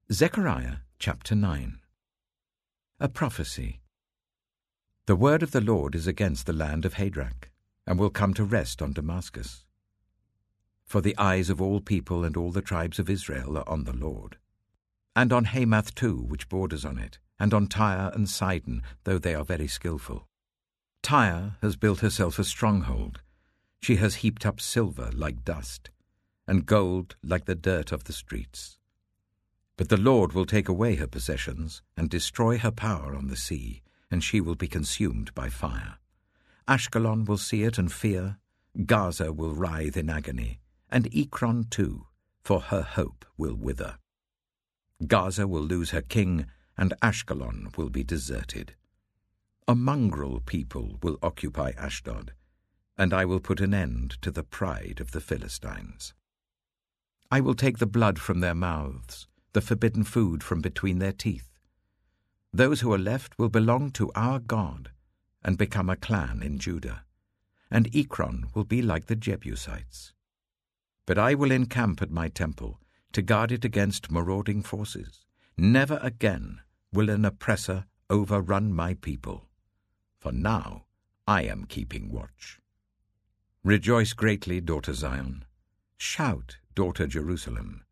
Zechariah chapter 9. A prophecy. The word of the Lord is against the land of Hadrach, and will come to rest on Damascus. For the eyes of all people and all the tribes of Israel are on the Lord. And on Hamath too, which borders on it, and on Tyre and Sidon, though they are very skillful. Tyre has built herself a stronghold. She has heaped up silver like dust, and gold like the dirt of the streets. But the Lord will take away her possessions, and destroy her power on the sea, and she will be consumed by fire. Ashkelon will see it and fear, Gaza will writhe in agony, and Ekron too, for her hope will wither. Gaza will lose her king, and Ashkelon will be deserted. A mongrel people will occupy Ashdod, and I will put an end to the pride of the Philistines. I will take the blood from their mouths, the forbidden food from between their teeth. Those who are left will belong to our God, and become a clan in Judah, and Ekron will be like the Jebusites. But I will encamp at my temple, to guard it against marauding forces. Never again will an oppressor overrun my people, for now I am keeping watch. Rejoice greatly, daughter Zion. Shout, daughter Jerusalem.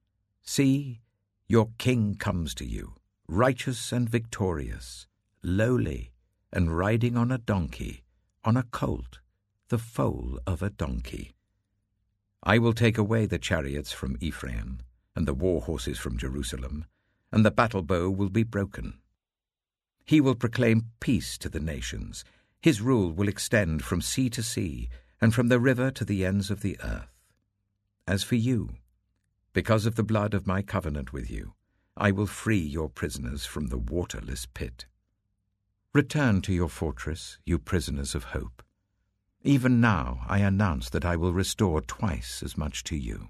See, your king comes to you, righteous and victorious, lowly, and riding on a donkey, on a colt, the foal of a donkey. I will take away the chariots from Ephraim, and the war horses from Jerusalem, and the battle bow will be broken. He will proclaim peace to the nations. His rule will extend from sea to sea, and from the river to the ends of the earth. As for you, because of the blood of my covenant with you, I will free your prisoners from the waterless pit. Return to your fortress, you prisoners of hope. Even now I announce that I will restore twice as much to you.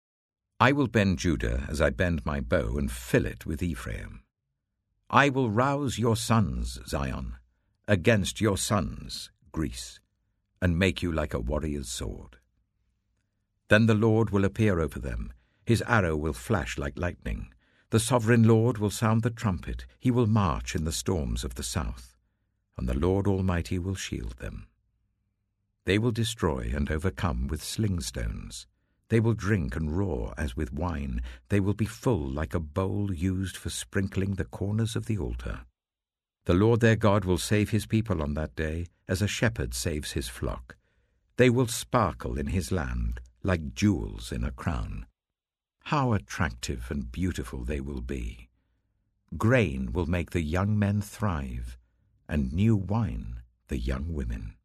I will bend Judah as I bend my bow and fill it with Ephraim. I will rouse your sons, Zion, against your sons, Greece, and make you like a warrior's sword. Then the Lord will appear over them. His arrow will flash like lightning. The sovereign Lord will sound the trumpet. He will march in the storms of the south, and the Lord Almighty will shield them. They will destroy and overcome with sling stones. They will drink and roar as with wine. They will be full like a bowl used for sprinkling the corners of the altar. The Lord their God will save his people on that day, as a shepherd saves his flock. They will sparkle in his land like jewels in a crown. How attractive and beautiful they will be! Grain will make the young men thrive, and new wine the young women.